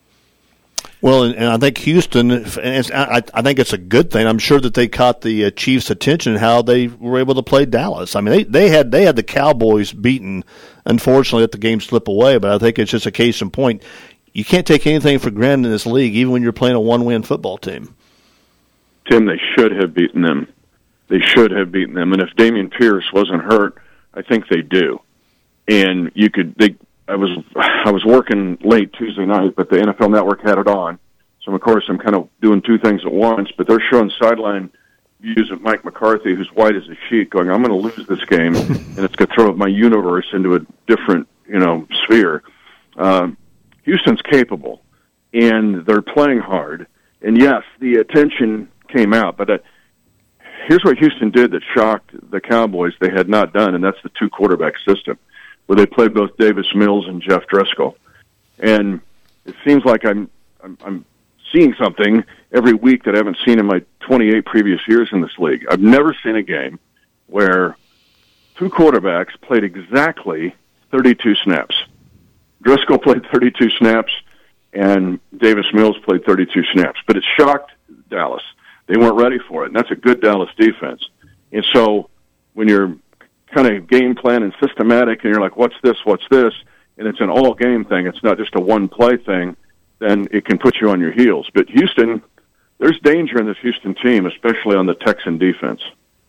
Well, and I think Houston, I think it's a good thing. I'm sure that they caught the Chiefs' attention how they were able to play Dallas. I mean, they had the Cowboys beaten. Unfortunately, let the game slip away, but I think it's just a case in point. You can't take anything for granted in this league, even when you're playing a one-win football team. Tim, they should have beaten them. They should have beaten them. And if Dameon Pierce wasn't hurt, I think they do. And I was working late Tuesday night, but the NFL Network had it on. So, of course, I'm kind of doing 2 things at once, but they're showing sideline views of Mike McCarthy, who's white as a sheet, going, I'm going to lose this game, and it's going to throw my universe into a different, sphere. Houston's capable, and they're playing hard. And, yes, the attention came out, but here's what Houston did that shocked the Cowboys they had not done, and that's the 2-quarterback system, where they played both Davis Mills and Jeff Driscoll. And it seems like I'm seeing something every week that I haven't seen in my 28 previous years in this league. I've never seen a game where 2 quarterbacks played exactly 32 snaps. Driscoll played 32 snaps, and Davis Mills played 32 snaps. But it shocked Dallas. They weren't ready for it, and that's a good Dallas defense. And so when you're kind of game plan and systematic, and you're like, what's this, and it's an all-game thing, it's not just a one-play thing, then it can put you on your heels. But Houston, there's danger in this Houston team, especially on the Texan defense.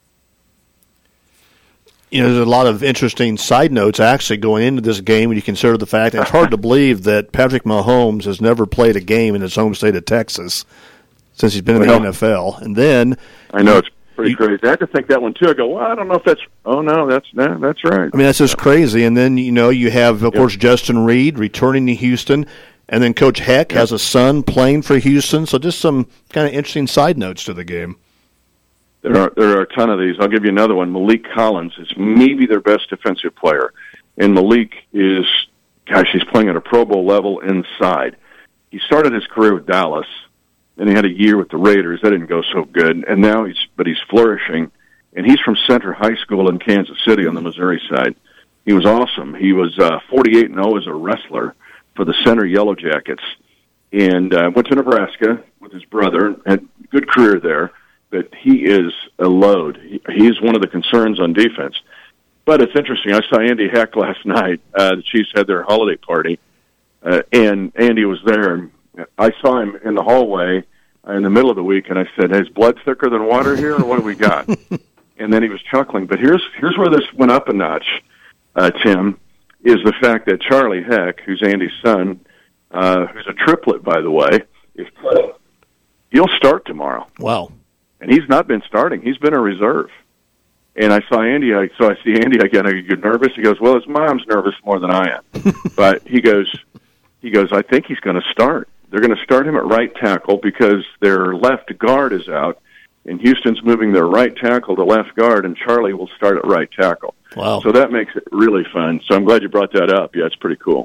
There's a lot of interesting side notes actually going into this game when you consider the fact that it's hard to believe that Patrick Mahomes has never played a game in his home state of Texas since he's been in the NFL. And then I know it's pretty crazy. I had to think that one too. I go, I don't know if that's. Oh no, that's right. I mean, that's just crazy. And then you have, of course, Justin Reed returning to Houston, and then Coach Heck has a son playing for Houston. So just some kind of interesting side notes to the game. There are a ton of these. I'll give you another one. Malik Collins is maybe their best defensive player, and Malik is, he's playing at a Pro Bowl level inside. He started his career with Dallas. Then he had a year with the Raiders. That didn't go so good. And now he's flourishing. And he's from Center High School in Kansas City on the Missouri side. He was awesome. He was 48-0 as a wrestler for the Center Yellow Jackets. And went to Nebraska with his brother. Had a good career there. But he is a load. He's one of the concerns on defense. But it's interesting. I saw Andy Heck last night. The Chiefs had their holiday party. And Andy was there. And I saw him in the hallway in the middle of the week, and I said, "Is blood thicker than water here, or what do we got?" And then he was chuckling. But here's where this went up a notch, Tim, is the fact that Charlie Heck, who's Andy's son, who's a triplet, by the way, he'll start tomorrow. Wow. And he's not been starting. He's been a reserve. And I saw Andy. I see Andy again. Are you nervous? He goes, "Well, his mom's nervous more than I am." But he goes, "I think he's going to start. They're going to start him at right tackle because their left guard is out, and Houston's moving their right tackle to left guard, and Charlie will start at right tackle." Wow. So that makes it really fun. So I'm glad you brought that up. Yeah, it's pretty cool.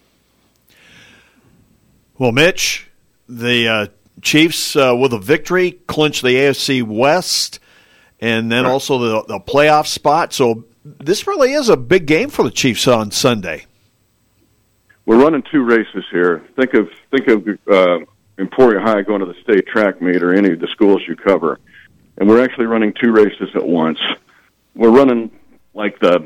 Well, Mitch, the Chiefs, with a victory, clinch the AFC West, and then also the playoff spot. So this really is a big game for the Chiefs on Sunday. We're running two races here. Think of Emporia High going to the state track meet or any of the schools you cover, and we're actually running two races at once. We're running like the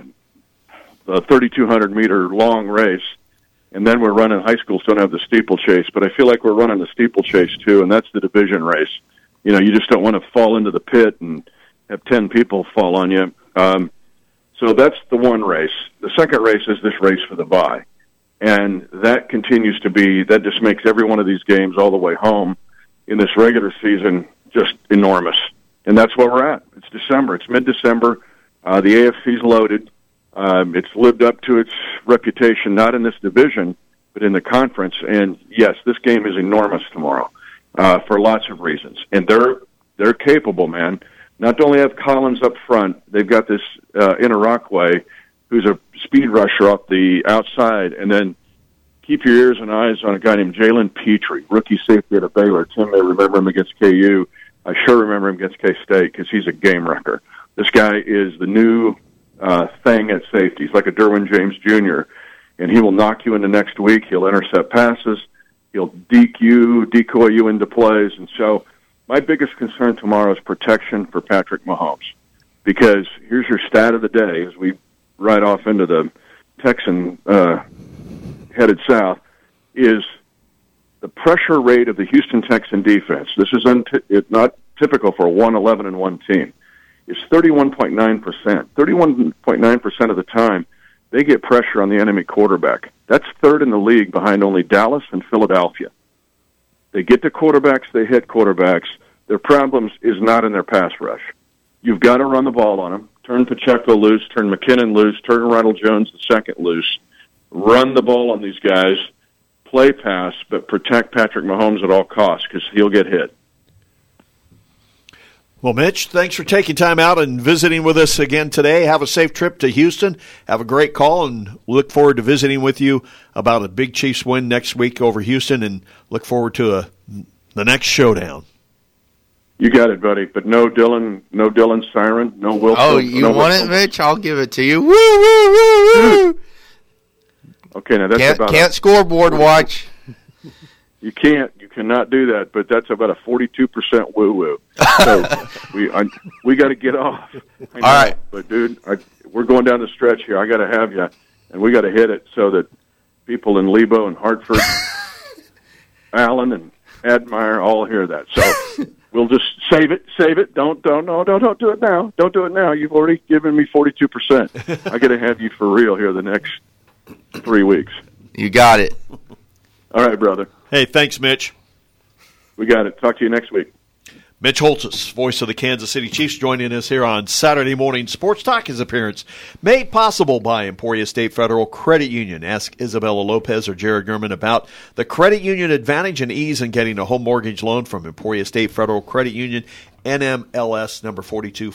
3,200-meter long race, and then we're running high schools don't have the steeplechase, but I feel like we're running the steeplechase too, and that's the division race. You know, you just don't want to fall into the pit and have 10 people fall on you. So that's the one race. The second race is this race for the bye. And that continues to be, that just makes every one of these games all the way home in this regular season just enormous. And that's where we're at. It's December. It's mid-December. The AFC's loaded. It's lived up to its reputation, not in this division, but in the conference. And, yes, this game is enormous tomorrow for lots of reasons. And they're capable, man. Not only have Collins up front, they've got this Interroquay, who's a speed rusher off the outside, and then keep your ears and eyes on a guy named Jalen Petrie, rookie safety out of Baylor. Tim may remember him against KU. I sure remember him against K-State because he's a game wrecker. This guy is the new thing at safety. He's like a Derwin James Jr., and he will knock you into next week. He'll intercept passes. He'll decoy you into plays. And so my biggest concern tomorrow is protection for Patrick Mahomes, because here's your stat of the day as we ride off into the Texan headed south, is the pressure rate of the Houston Texan defense. This is it's not typical for a 1-11-1 team. It's 31.9%. 31.9% of the time, they get pressure on the enemy quarterback. That's third in the league behind only Dallas and Philadelphia. They get to quarterbacks, they hit quarterbacks. Their problems is not in their pass rush. You've got to run the ball on them. Turn Pacheco loose, turn McKinnon loose, turn Ronald Jones II loose. Run the ball on these guys, play pass, but protect Patrick Mahomes at all costs because he'll get hit. Well, Mitch, thanks for taking time out and visiting with us again today. Have a safe trip to Houston. Have a great call, and look forward to visiting with you about a big Chiefs win next week over Houston, and look forward to the next showdown. You got it, buddy. But no Dylan Siren, no Will. Oh, you want it, Mitch? I'll give it to you. Woo, woo, woo, woo. Okay, now that's can't scoreboard watch. You can't. You cannot do that. But that's about a 42% woo woo. So we got to get off. All right, but dude, we're going down the stretch here. I got to have you, and we got to hit it so that people in Lebo and Hartford, Allen and Admire all hear that. So we'll just save it. Don't do it now. Don't do it now. You've already given me 42%. I got to have you for real here the next 3 weeks. You got it. All right, brother. Hey, thanks, Mitch. We got it. Talk to you next week. Mitch Holthus, voice of the Kansas City Chiefs, joining us here on Saturday Morning Sports Talk. His appearance made possible by Emporia State Federal Credit Union. Ask Isabella Lopez or Jared Gurman about the credit union advantage and ease in getting a home mortgage loan from Emporia State Federal Credit Union, NMLS number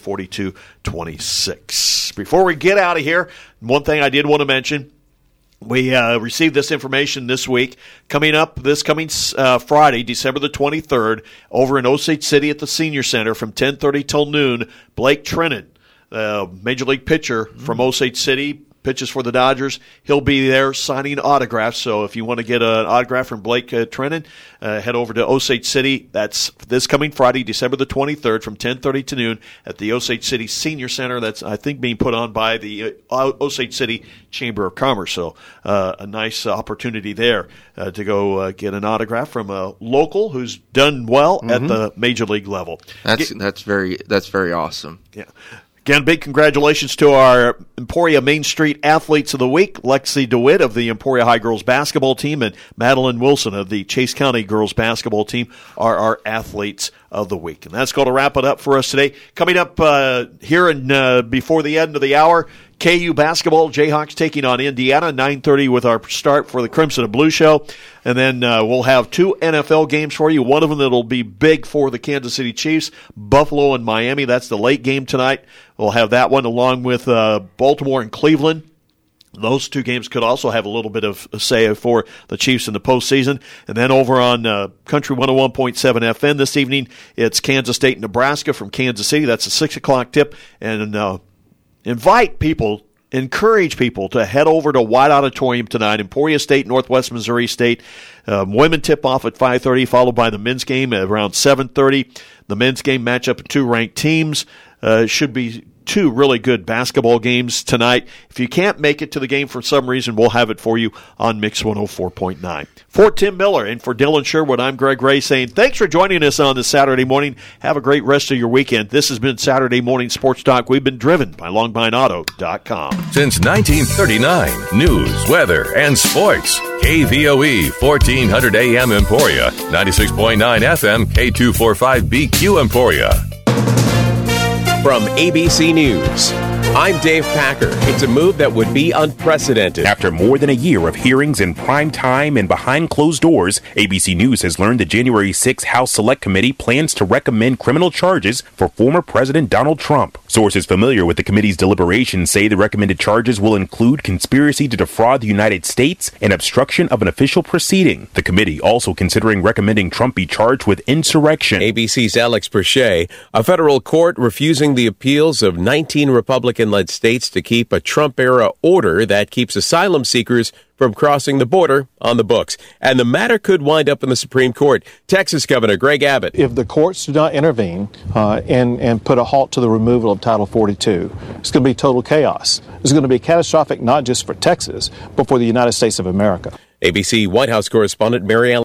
424226. Before we get out of here, one thing I did want to mention. We received this information this week. Coming up this coming Friday, December the 23rd, over in Osage City at the Senior Center from 10:30 till noon, Blake Trinan, Major League pitcher from Osage City, pitches for the Dodgers. He'll be there signing autographs. So if you want to get an autograph from Blake Treinen, head over to Osage City. That's this coming Friday, December the 23rd from 10:30 to noon at the Osage City Senior Center. That's, I think, being put on by the Osage City Chamber of Commerce. So a nice opportunity there to go get an autograph from a local who's done well at the major league level. That's very awesome. Yeah. Again, big congratulations to our Emporia Main Street Athletes of the Week, Lexi DeWitt of the Emporia High Girls Basketball Team and Madeline Wilson of the Chase County Girls Basketball Team are our Athletes of the Week. And that's going to wrap it up for us today. Coming up here and before the end of the hour, KU basketball, Jayhawks taking on Indiana, 9:30 with our start for the Crimson and Blue Show. And then we'll have 2 NFL games for you. One of them that'll be big for the Kansas City Chiefs, Buffalo and Miami. That's the late game tonight. We'll have that one along with Baltimore and Cleveland. Those 2 games could also have a little bit of a say for the Chiefs in the postseason. And then over on Country 101.7 FM this evening, it's Kansas State and Nebraska from Kansas City. That's a 6 o'clock tip. And encourage people to head over to White Auditorium tonight. Emporia State, Northwest Missouri State. Women tip off at 5:30, followed by the men's game at around 7:30. The men's game matchup of 2 ranked teams. Should be 2 really good basketball games tonight. If you can't make it to the game for some reason, we'll have it for you on Mix 104.9. For Tim Miller and for Dylan Sherwood, I'm Greg Ray saying thanks for joining us on this Saturday morning. Have a great rest of your weekend. This has been Saturday Morning Sports Talk. We've been driven by LongbineAuto.com. Since 1939, news, weather, and sports. KVOE 1400 AM Emporia, 96.9 FM K245BQ Emporia. From ABC News, I'm Dave Packer. It's a move that would be unprecedented. After more than a year of hearings in prime time and behind closed doors, ABC News has learned the January 6 House Select Committee plans to recommend criminal charges for former President Donald Trump. Sources familiar with the committee's deliberations say the recommended charges will include conspiracy to defraud the United States and obstruction of an official proceeding. The committee also considering recommending Trump be charged with insurrection. ABC's Alex Perche, a federal court refusing the appeals of 19 Republican-led states to keep a Trump-era order that keeps asylum seekers from crossing the border on the books. And the matter could wind up in the Supreme Court. Texas Governor Greg Abbott. If the courts do not intervene and put a halt to the removal of Title 42, it's going to be total chaos. It's going to be catastrophic not just for Texas, but for the United States of America. ABC White House correspondent Mary Ellen